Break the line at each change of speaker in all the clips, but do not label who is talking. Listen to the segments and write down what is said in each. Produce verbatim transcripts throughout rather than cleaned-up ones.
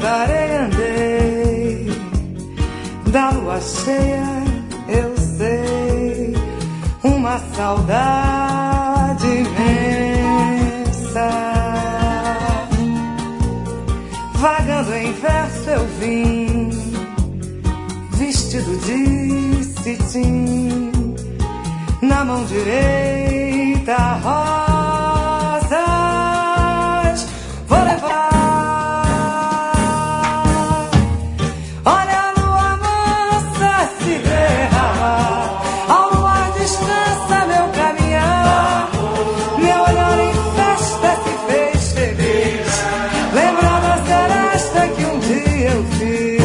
andarei, andei, da lua cheia eu sei, uma saudade imensa. Vagando em verso eu vim, vestido de cetim, na mão direita rosas vou levar. Olha a lua mansa se derramar, ao luar descansa meu caminhar, meu olhar em festa se fez feliz, lembrando a seresta que um dia eu fiz.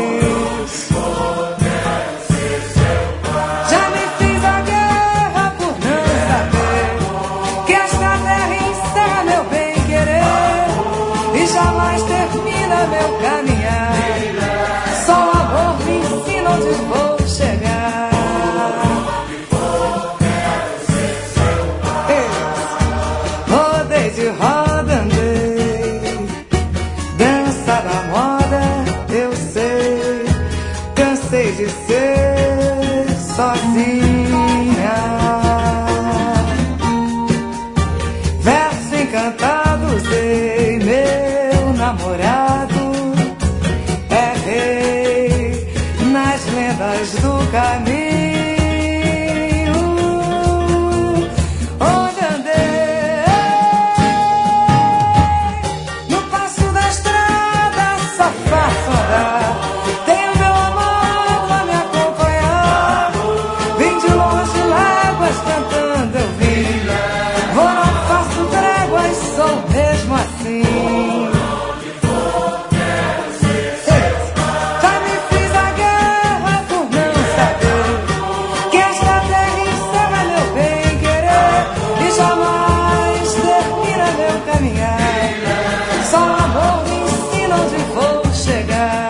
Já me fiz a guerra por não saber que esta terra encerra meu bem-querer e jamais termina meu caminhar. Só o amor me ensina onde vou chegar. Rodei de roda, andei, dança da moda, eu sei, cansei de ser sozinha. Verso encantado usei, meu namorado é rei nas lendas do caminho. Onde andei, no passo da estrada só faço andar, tenho meu amor a me acompanhar. Vim de longe, léguas cantando eu vim, vou, não faço tréguas, sou mesmo assim. Já me fiz a guerra por não saber que esta terra encerra meu bem-querer e jamais termina meu caminhar. Só o amor me ensina onde vou chegar.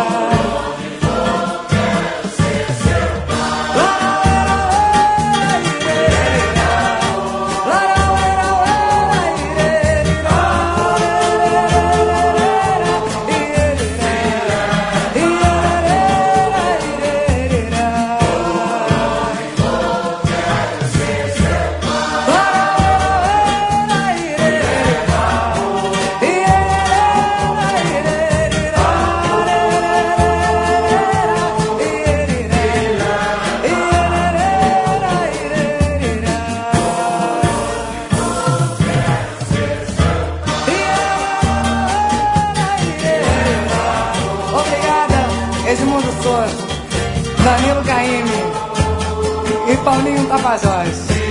Obrigada, Edmundo Souza, Danilo Caymmi e Paulinho Tapajós.